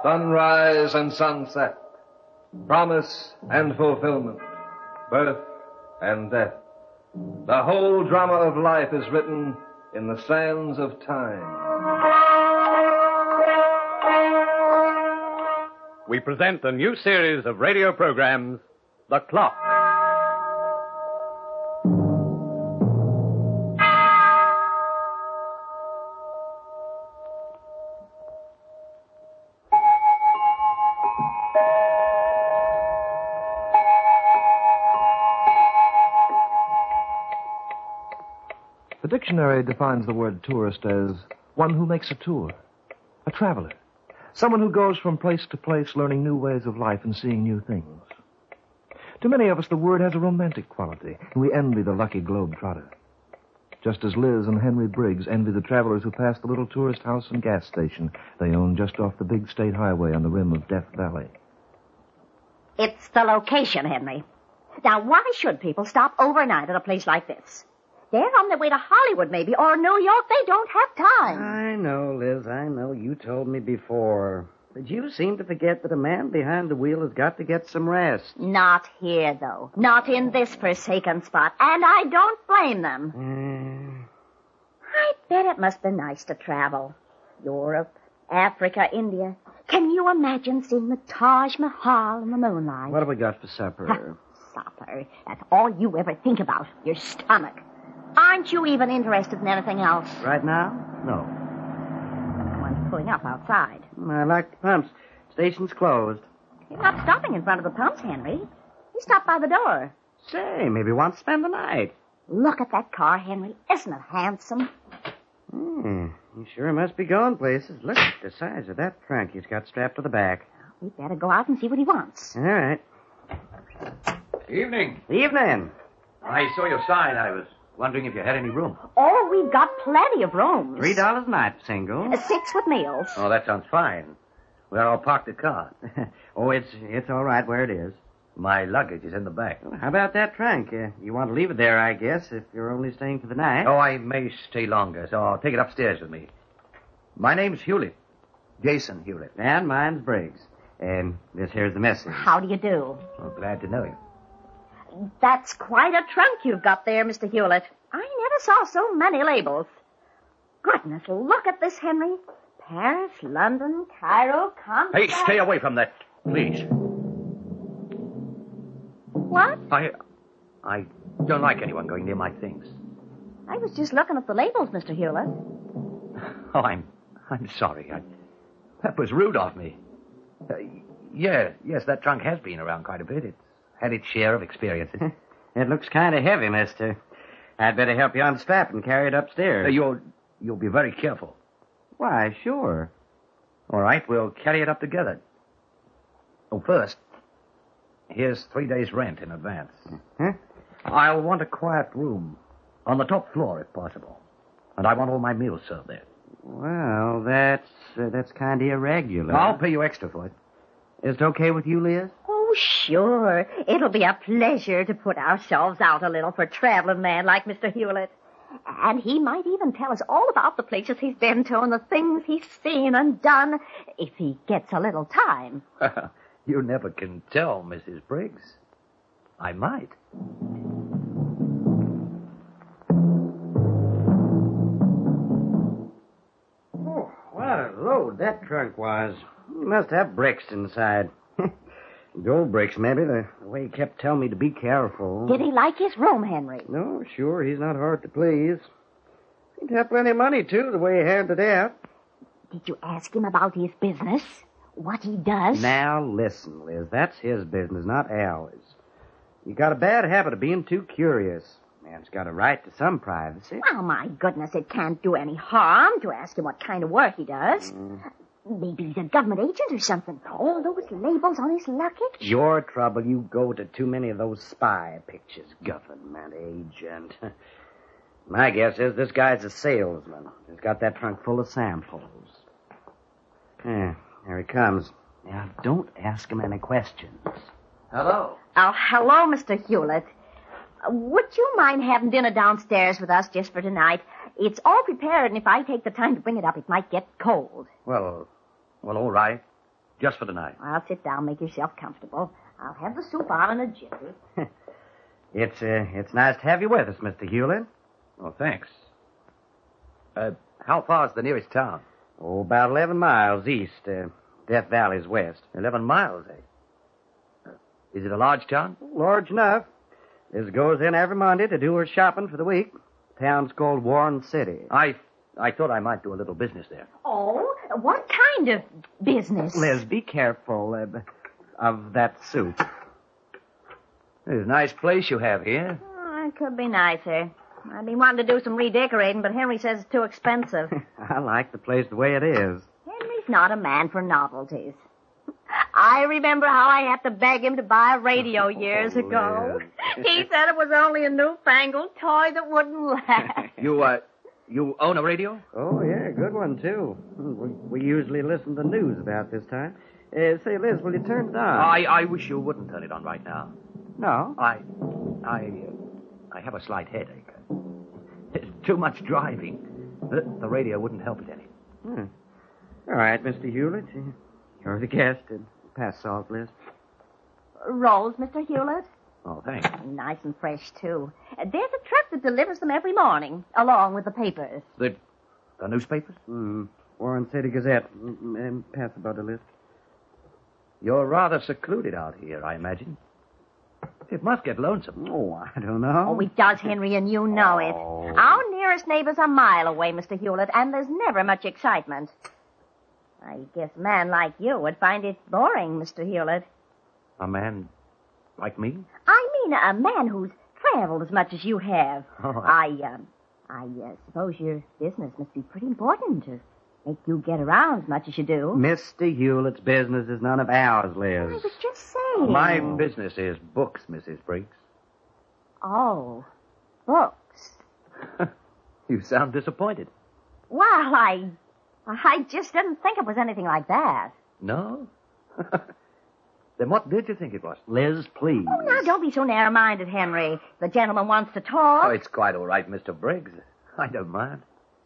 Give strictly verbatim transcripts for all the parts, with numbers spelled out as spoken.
sunrise and sunset, promise and fulfillment, birth and death. The whole drama of life is written in the sands of time. We present a new series of radio programs, The Clock. The dictionary defines the word tourist as one who makes a tour, a traveler, someone who goes from place to place learning new ways of life and seeing new things. To many of us, the word has a romantic quality, and we envy the lucky globe-trotter. Just as Liz and Henry Briggs envy the travelers who pass the little tourist house and gas station they own just off the big state highway on the rim of Death Valley. It's the location, Henry. Now, why should people stop overnight at a place like this? They're on their way to Hollywood, maybe, or New York. They don't have time. I know, Liz, I know. You told me before. But you seem to forget that a man behind the wheel has got to get some rest. Not here, though. Not in this forsaken spot. And I don't blame them. Mm. I bet it must be nice to travel. Europe, Africa, India. Can you imagine seeing the Taj Mahal in the moonlight? What have we got for supper? Supper. That's all you ever think about. Your stomach. Aren't you even interested in anything else? Right now? No. One's pulling up outside. I like the pumps. Station's closed. You're not stopping in front of the pumps, Henry. You stopped by the door. Say, maybe you want to spend the night. Look at that car, Henry. Isn't it handsome? Hmm. He sure must be going places. Look at the size of that trunk he's got strapped to the back. We better go out and see what he wants. All right. Evening. Evening. I saw your sign. I was wondering if you had any room. Oh, we've got plenty of rooms. Three dollars a night, single. Uh, six with meals. Oh, that sounds fine. Where I'll park the car. Oh, it's it's all right where it is. My luggage is in the back. Well, how about that trunk? Uh, you want to leave it there, I guess, if you're only staying for the night. Oh, I may stay longer, so I'll take it upstairs with me. My name's Hewlett. Jason Hewlett. And mine's Briggs. And this here's the message. How do you do? Oh, glad to know you. That's quite a trunk you've got there, Mister Hewlett. I never saw so many labels. Goodness, look at this, Henry. Paris, London, Cairo, Constance. Hey, stay away from that, please. What? I... I don't like anyone going near my things. I was just looking at the labels, Mister Hewlett. Oh, I'm... I'm sorry. I, that was rude of me. Uh, yeah, yes, that trunk has been around quite a bit. It's had its share of experiences. It looks kind of heavy, mister. I'd better help you unstrap and carry it upstairs. Uh, you'll, you'll be very careful. Why, sure. All right, we'll carry it up together. Oh, first, here's three days' rent in advance. Huh? I'll want a quiet room on the top floor, if possible. And I want all my meals served there. Well, that's uh, that's kind of irregular. I'll pay you extra for it. Is it okay with you, Liz? Oh, sure. It'll be a pleasure to put ourselves out a little for a traveling man like Mister Hewlett. And he might even tell us all about the places he's been to and the things he's seen and done, if he gets a little time. You never can tell, Missus Briggs. I might. Oh, what a load that trunk was. You must have bricks inside. Gold bricks, maybe, the, the way he kept telling me to be careful. Did he like his room, Henry? No, sure, he's not hard to please. He'd have plenty of money, too, the way he handed it out. Did you ask him about his business? What he does? Now, listen, Liz, that's his business, not ours. You got a bad habit of being too curious. Man's got a right to some privacy. Oh, my goodness, it can't do any harm to ask him what kind of work he does. Mm. Maybe he's a government agent or something. All those labels on his luggage. Your trouble, you go to too many of those spy pictures. Government agent. My guess is this guy's a salesman. He's got that trunk full of samples. Yeah, there he comes. Now, don't ask him any questions. Hello. Oh, hello, Mister Hewlett. Would you mind having dinner downstairs with us just for tonight? It's all prepared, and if I take the time to bring it up, it might get cold. Well, well, all right. Just for the night. Well, sit down, make yourself comfortable. I'll have the soup on in a jiffy. It's, uh, it's nice to have you with us, Mister Hewlett. Oh, thanks. Uh, how far's the nearest town? Oh, about eleven miles east. Uh, Death Valley's west. Eleven miles, eh? Uh, is it a large town? Large enough. Liz goes in every Monday to do her shopping for the week. Town's called Warren City. I I thought I might do a little business there. Oh, what kind of business? Liz, be careful uh, of that soup. It's a nice place you have here. Oh, it could be nicer. I've been wanting to do some redecorating, but Henry says it's too expensive. I like the place the way it is. Henry's not a man for novelties. I remember how I had to beg him to buy a radio years Oh, ago. Liz. He said it was only a newfangled toy that wouldn't last. You, uh, you own a radio? Oh, yeah, good one, too. We, we usually listen to the news about this time. Uh, say, Liz, will you turn it on? I, I wish you wouldn't turn it on right now. No. I, I, uh, I have a slight headache. It's too much driving. The, the radio wouldn't help it any. Hmm. All right, Mister Hewlett. You're the guest. And pass salt, Liz. Rolls, Mister Hewlett? Oh, thanks. Nice and fresh, too. Uh, There's a truck that delivers them every morning, along with the papers. The, the newspapers? Hmm. Warren City Gazette. Mm, And pass the butter, Liz. You're rather secluded out here, I imagine. It must get lonesome. Oh, I don't know. Oh, it does, Henry, and you know it. Oh. Our nearest neighbor's a mile away, Mister Hewlett, and there's never much excitement. I guess a man like you would find it boring, Mister Hewlett. A man like me? I mean a man who's traveled as much as you have. Oh, I, um, I uh, suppose your business must be pretty important to make you get around as much as you do. Mister Hewlett's business is none of ours, Liz. I was just saying. My business is books, Missus Briggs. Oh, books. You sound disappointed. Well, I, I just didn't think it was anything like that. No? Then what did you think it was? Liz, please. Oh, now, don't be so narrow-minded, Henry. The gentleman wants to talk. Oh, it's quite all right, Mister Briggs. I don't mind.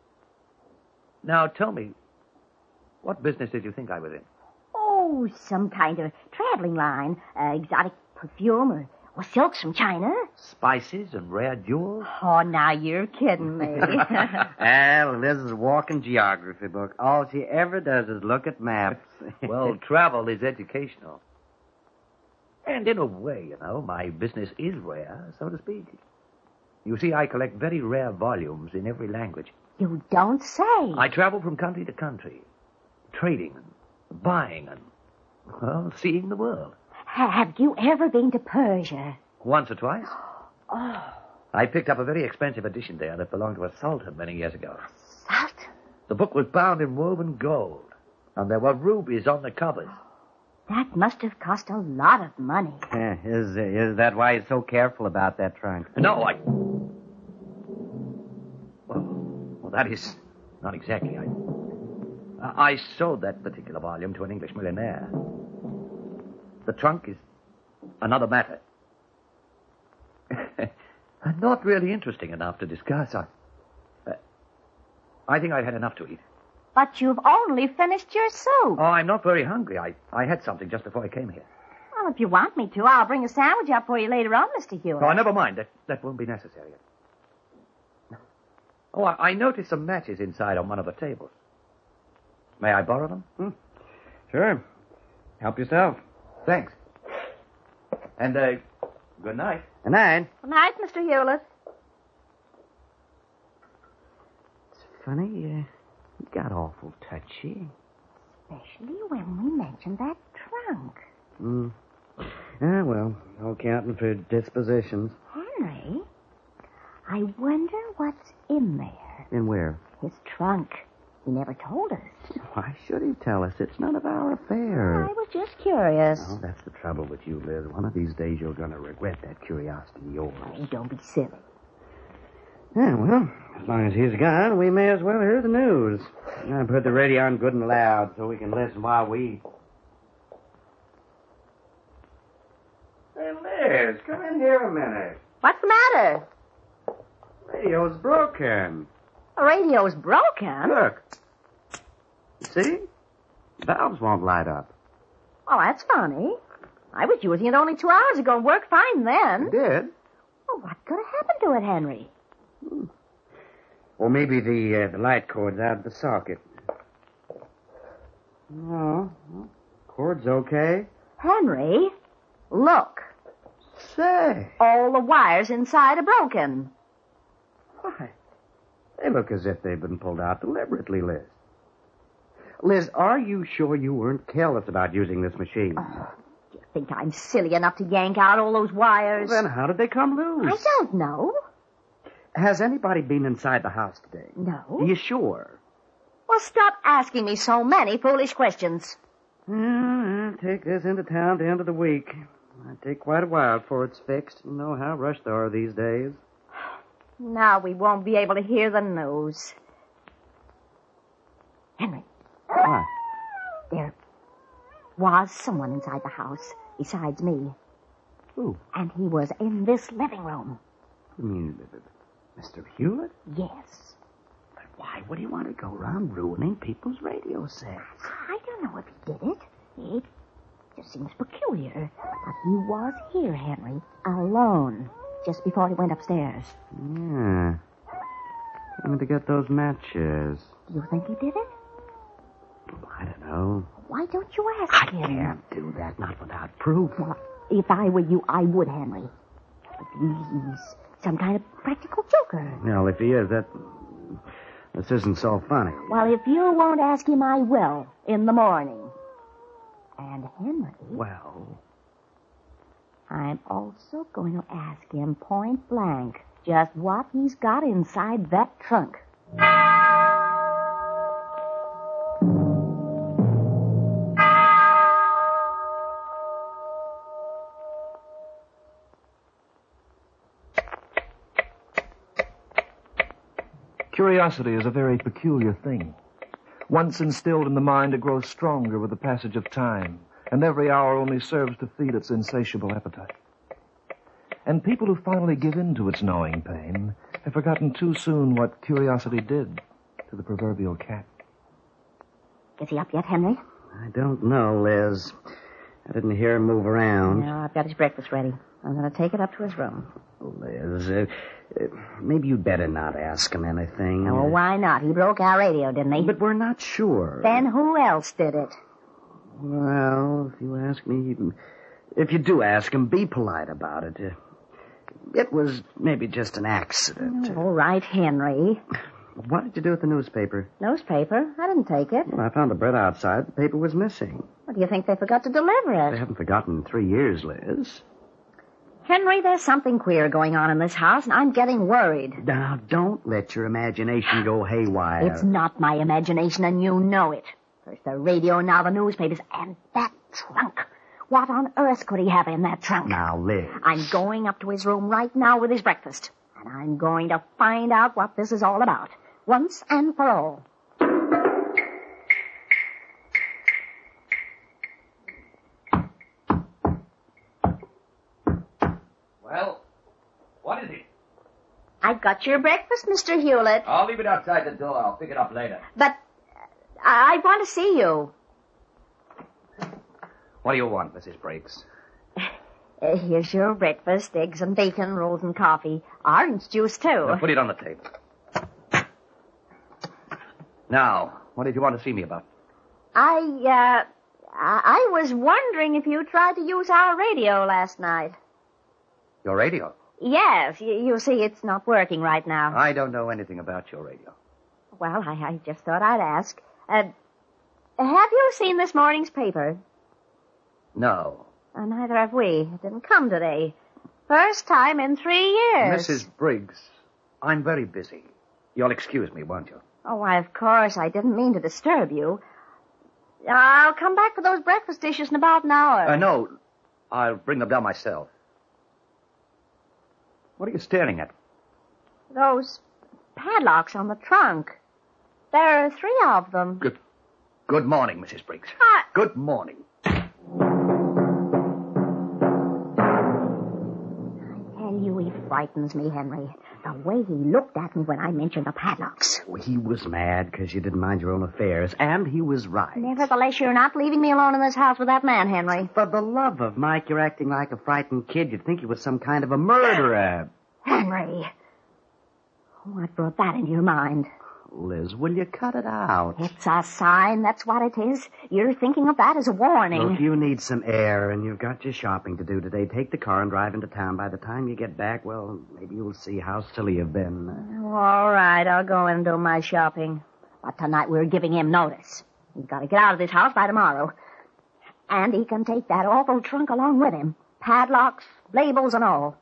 Now, tell me, what business did you think I was in? Oh, some kind of traveling line. Uh, exotic perfume or, or silks from China. Spices and rare jewels? Oh, now you're kidding me. Well, Liz is a walking geography book. All she ever does is look at maps. Well, travel is educational. And in a way, you know, my business is rare, so to speak. You see, I collect very rare volumes in every language. You don't say. I travel from country to country, trading and buying and, well, seeing the world. Have you ever been to Persia? Once or twice. Oh, I picked up a very expensive edition there that belonged to a sultan many years ago. Sultan. The book was bound in woven gold, and there were rubies on the covers. That must have cost a lot of money. Eh, is, uh, is that why he's so careful about that trunk? No, I... Well, well that is not exactly. I, I sold that particular volume to an English millionaire. The trunk is another matter. Not really interesting enough to discuss. I, uh, I think I've had enough to eat. But you've only finished your soup. Oh, I'm not very hungry. I, I had something just before I came here. Well, if you want me to, I'll bring a sandwich up for you later on, Mister Hewitt. Oh, never mind. That, that won't be necessary. Oh, I, I noticed some matches inside on one of the tables. May I borrow them? Hmm. Sure. Help yourself. Thanks. And, uh, good night. Good night. Good night, Mister Hewlett. It's funny, uh, he got awful touchy. Especially when we mentioned that trunk. Hmm. Ah, well, no counting for dispositions. Henry, I wonder what's in there. And where? His trunk. He never told us. Why should he tell us? It's none of our affair. I was just curious. Oh, that's the trouble with you, Liz. One of these days you're going to regret that curiosity of yours. Oh, don't be silly. Yeah, well, as long as he's gone, we may as well hear the news. I put the radio on good and loud so we can listen while we eat. Hey, Liz, come in here a minute. What's the matter? Radio's broken. The radio's broken. Look. You see? Valves won't light up. Oh, that's funny. I was using it only two hours ago and worked fine then. You did? Well, what could have happened to it, Henry? Hmm. Or maybe the, uh, the light cord's out of the socket. No. Well, cord's okay. Henry, look. Say. All the wires inside are broken. Why? They look as if they've been pulled out deliberately, Liz. Liz, are you sure you weren't careless about using this machine? Oh, do you think I'm silly enough to yank out all those wires? Well, then how did they come loose? I don't know. Has anybody been inside the house today? No. Are you sure? Well, stop asking me so many foolish questions. Mm, I'll take this into town at the end of the week. It'll take quite a while before it's fixed. You know how rushed they are these days. Now we won't be able to hear the news. Henry. What? There was someone inside the house besides me. Who? And he was in this living room. You mean Mister Hewlett? Yes. But why would he want to go around ruining people's radio sets? I don't know if he did it. It just seems peculiar. But he was here, Henry, alone, just before he went upstairs. Yeah. Coming to get those matches. Do you think he did it? I don't know. Why don't you ask I him? can't do that, not without proof. Well, if I were you, I would, Henry. But he's some kind of practical joker. Well, if he is, that... This isn't so funny. Well, if you won't ask him, I will, in the morning. And Henry... Well... I'm also going to ask him point blank just what he's got inside that trunk. Curiosity is a very peculiar thing. Once instilled in the mind, it grows stronger with the passage of time, and every hour only serves to feed its insatiable appetite. And people who finally give in to its gnawing pain have forgotten too soon what curiosity did to the proverbial cat. Is he up yet, Henry? I don't know, Liz. I didn't hear him move around. No, I've got his breakfast ready. I'm going to take it up to his room. Liz, uh, uh, maybe you'd better not ask him anything. Oh, why not? He broke our radio, didn't he? But we're not sure. Then who else did it? Well, if you ask me, if you do ask him, be polite about it. Uh, it was maybe just an accident. All right, Henry. What did you do with the newspaper? Newspaper? I didn't take it. Well, I found the bread outside. The paper was missing. What do you think they forgot to deliver it? They haven't forgotten in three years, Liz. Henry, there's something queer going on in this house, and I'm getting worried. Now, don't let your imagination go haywire. It's not my imagination, and you know it. First the radio, now the newspapers, and that trunk. What on earth could he have in that trunk? Now, Liz. I'm going up to his room right now with his breakfast, and I'm going to find out what this is all about, once and for all. Well, what is it? I got your breakfast, Mister Hewlett. I'll leave it outside the door. I'll pick it up later. But uh, I want to see you. What do you want, Missus Briggs? Uh, here's your breakfast, eggs and bacon, rolls and coffee. Orange juice, too. Now, put it on the table. Now, what did you want to see me about? I, uh, I was wondering if you tried to use our radio last night. Your radio? Yes, you, you see, it's not working right now. I don't know anything about your radio. Well, I, I just thought I'd ask. Uh, have you seen this morning's paper? No. Uh, neither have we. It didn't come today. First time in three years. Missus Briggs, I'm very busy. You'll excuse me, won't you? Oh, why, of course. I didn't mean to disturb you. I'll come back for those breakfast dishes in about an hour. Uh, no, I'll bring them down myself. What are you staring at? Those padlocks on the trunk. There are three of them. Good, good morning, Missus Briggs. I... Good morning. I tell you, he frightens me, Henry. The way he looked at me when I mentioned the padlocks. Well, he was mad because you didn't mind your own affairs, and he was right. Nevertheless, you're not leaving me alone in this house with that man, Henry. For the love of Mike, you're acting like a frightened kid. You'd think he was some kind of a murderer. Henry. What brought that into your mind? Liz, will you cut it out? It's a sign, that's what it is. You're thinking of that as a warning. Look, you need some air, and you've got your shopping to do today. Take the car and drive into town. By the time you get back, well, maybe you'll see how silly you've been. All right, I'll go in and do my shopping. But tonight we're giving him notice. He's got to get out of this house by tomorrow. And he can take that awful trunk along with him. Padlocks, labels, and all.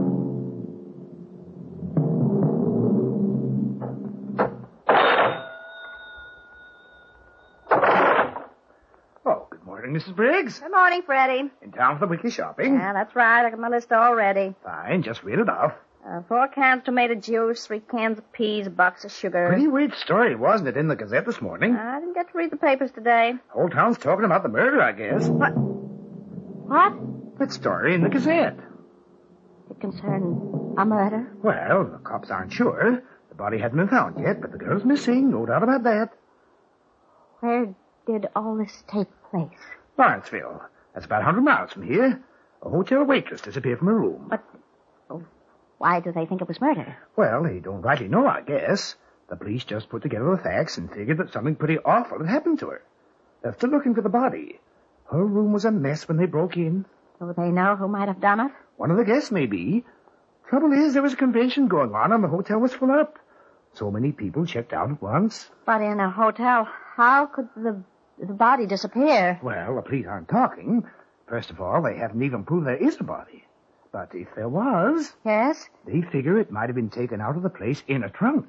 Missus Briggs? Good morning, Freddie. In town for the weekly shopping? Yeah, that's right. I got my list all ready. Fine, just read it off. Uh, four cans tomato juice, three cans of peas, a box of sugar. Pretty weird story, wasn't it, in the Gazette this morning? I didn't get to read the papers today. Whole town's talking about the murder, I guess. What? What? That story in the Gazette. It concerned a murder? Well, the cops aren't sure. The body hasn't been found yet, but the girl's missing, no doubt about that. Where did all this take place? Lawrenceville. That's about a hundred miles from here. A hotel waitress disappeared from her room. But oh, why do they think it was murder? Well, they don't rightly know, I guess. The police just put together the facts and figured that something pretty awful had happened to her. They're still looking for the body. Her room was a mess when they broke in. Do they know who might have done it? One of the guests, maybe. Trouble is, there was a convention going on and the hotel was full up. So many people checked out at once. But in a hotel, how could the the body disappear? Well, the police aren't talking. First of all, they haven't even proved there is a body. But if there was... Yes? They figure it might have been taken out of the place in a trunk.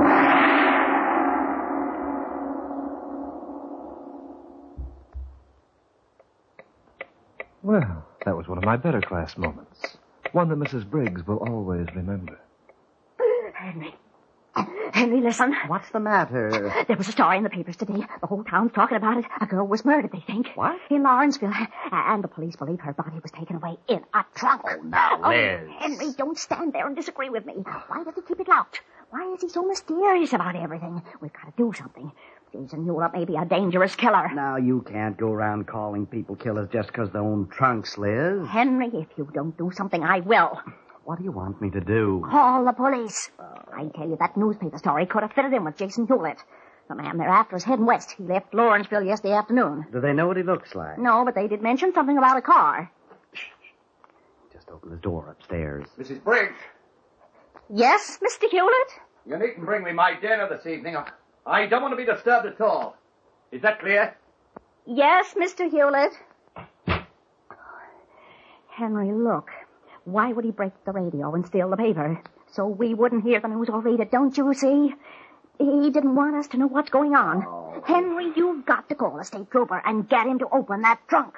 Well, that was one of my better class moments. One that Missus Briggs will always remember. Henry. Henry, listen. What's the matter? There was a story in the papers today. The whole town's talking about it. A girl was murdered, they think. What? In Lawrenceville. And the police believe her body was taken away in a trunk. Oh, now, Liz. Oh, Henry, don't stand there and disagree with me. Why does he keep it locked? Why is he so mysterious about everything? We've got to do something. Jason Hewlett may be a dangerous killer. Now, you can't go around calling people killers just because they own trunks, Liz. Henry, if you don't do something, I will. What do you want me to do? Call the police. I tell you, that newspaper story could have fitted in with Jason Hewlett. The man they're after is heading west. He left Lawrenceville yesterday afternoon. Do they know what he looks like? No, but they did mention something about a car. Just open the door upstairs. Missus Briggs, Yes, Mister Hewlett? you needn't bring me my dinner this evening. I don't want to be disturbed at all. Is that clear? Yes, Mister Hewlett. Henry, look. Why would he break the radio and steal the paper? So we wouldn't hear the news or read it, don't you see? He didn't want us to know what's going on. Oh. Henry, you've got to call a state trooper and get him to open that trunk.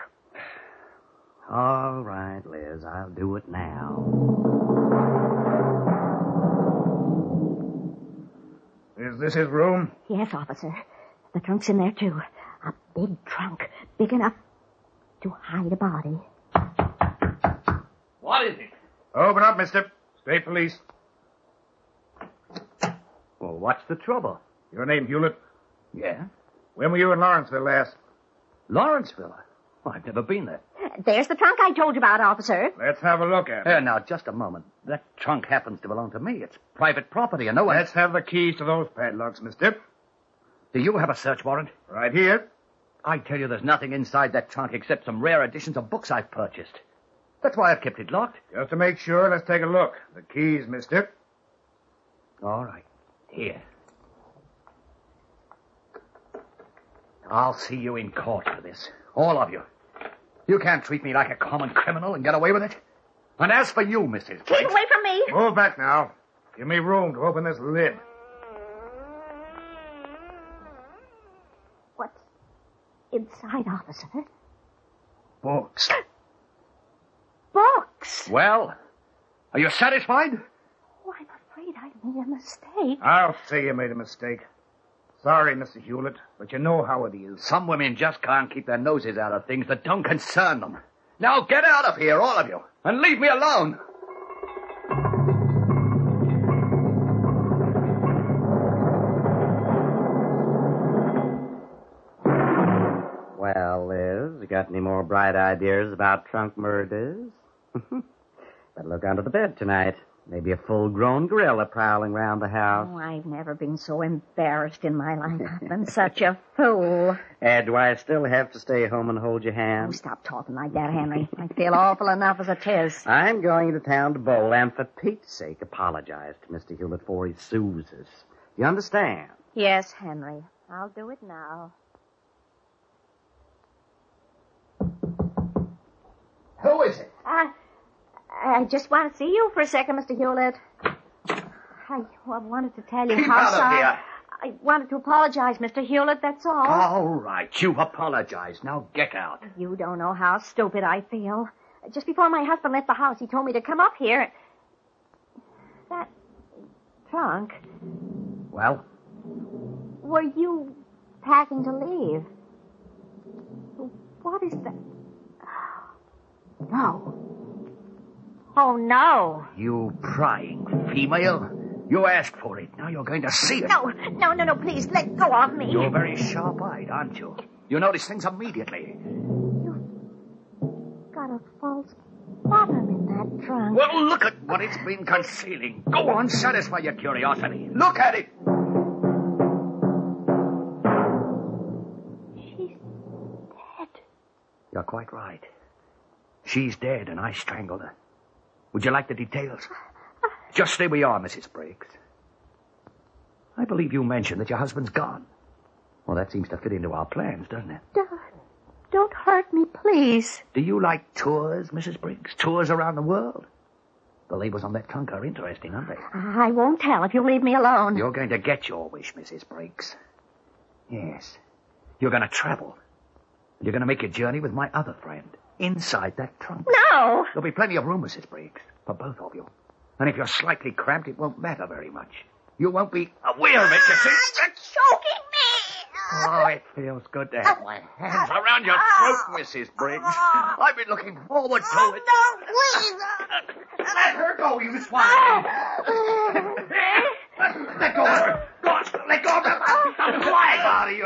All right, Liz, I'll do it now. Is this his room? Yes, officer. The trunk's in there, too. A big trunk, big enough to hide a body. What is it? Open up, mister. State police. Well, what's the trouble? Your name, Hewlett? Yeah? When were you in Lawrenceville last? Lawrenceville? Well, I've never been there. There's the trunk I told you about, officer. Let's have a look at it. Here, now, just a moment. That trunk happens to belong to me. It's private property, and no one... Let's have the keys to those padlocks, mister. Do you have a search warrant? Right here. I tell you, there's nothing inside that trunk except some rare editions of books I've purchased. That's why I've kept it locked. Just to make sure, let's take a look. The keys, mister. All right. Here. I'll see you in court for this. All of you. You can't treat me like a common criminal and get away with it. And as for you, Missus Keep Briggs... away from me. Move back now. Give me room to open this lid. What's inside, officer? Books. Books. Well, are you satisfied? Oh, I'm afraid I made a mistake. I'll say you made a mistake. Sorry, Mister Hewlett, but you know how it is. Some women just can't keep their noses out of things that don't concern them. Now get out of here, all of you, and leave me alone. got any more bright ideas about trunk murders? Better look under the bed tonight. Maybe a full-grown gorilla prowling around the house. Oh, I've never been so embarrassed in my life. I've been such a fool. And do I still have to stay home and hold your Oh, hand? stop talking like that, Henry. I feel awful enough as it is. I'm going to town to bowl, and for Pete's sake, apologize to Mister Hewlett for he sues us. You understand? Yes, Henry. I'll do it now. Who is it? I, I just want to see you for a second, Mister Hewlett. I well, wanted to tell you Keep how out of sorry. here. I wanted to apologize, Mister Hewlett, that's all. All right, you apologize. Now get out. You don't know how stupid I feel. Just before my husband left the house, he told me to come up here. That trunk. Well? Were you packing to leave? What is that? No. Oh, no. You prying female. You asked for it. Now you're going to see it. No, no, no, no, please, let go of me. You're very sharp-eyed, aren't you? You notice things immediately. You've got a false bottom in that trunk. Well, look at what it's been concealing. Go on, satisfy your curiosity. Look at it. She's dead. You're quite right. She's dead, and I strangled her. Would you like the details? Just stay where you are, Missus Briggs. I believe you mentioned that your husband's gone. Well, that seems to fit into our plans, doesn't it? Don't, don't hurt me, please. Do you like tours, Missus Briggs? Tours around the world? The labels on that trunk are interesting, aren't they? I won't tell if you leave me alone. You're going to get your wish, Missus Briggs. Yes. You're going to travel. You're going to make a journey with my other friend inside that trunk. No! There'll be plenty of room, Missus Briggs, for both of you. And if you're slightly cramped, it won't matter very much. You won't be aware of it, you see. You're choking me! Oh, it feels good to have my hands around your throat, Missus Briggs. I've been looking forward to it. No, please! Let her go, you swine! Let go of her! Go on, let go of her! I'm flying out of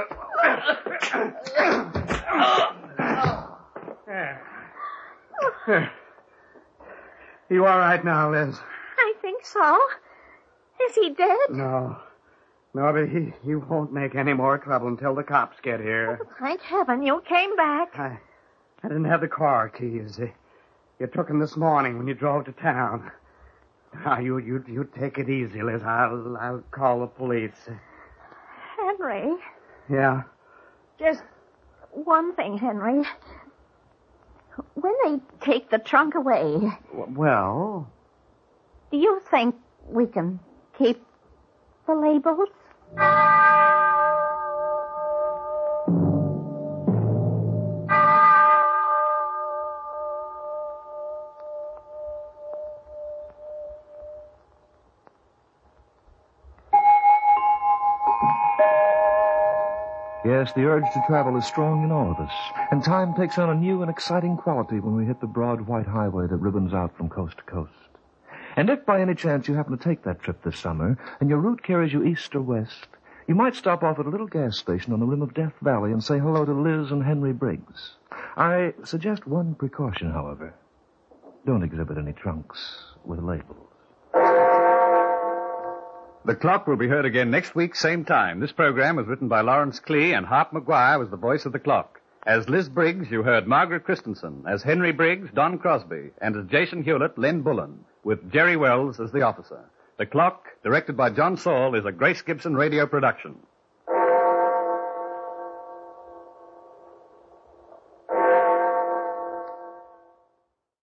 you. You all right now, Liz? I think so. Is he dead? No. No, but he, he won't make any more trouble until the cops get here. Thank heaven you came back. I, I didn't have the car keys. You took them this morning when you drove to town. Now, you, you, you take it easy, Liz. I'll, I'll call the police. Henry, Yeah? just one thing, Henry. When they take the trunk away, Well? do you think we can keep the labels? Yes, the urge to travel is strong in all of us, and time takes on a new and exciting quality when we hit the broad white highway that ribbons out from coast to coast. And if by any chance you happen to take that trip this summer, and your route carries you east or west, you might stop off at a little gas station on the rim of Death Valley and say hello to Liz and Henry Briggs. I suggest one precaution, however. Don't exhibit any trunks with labels. The Clock will be heard again next week, same time. This program was written by Lawrence Klee, and Hart McGuire was the voice of the Clock. As Liz Briggs, you heard Margaret Christensen. As Henry Briggs, Don Crosby. And as Jason Hewlett, Len Bullen, with Jerry Wells as the officer. The Clock, directed by John Saul, is a Grace Gibson radio production.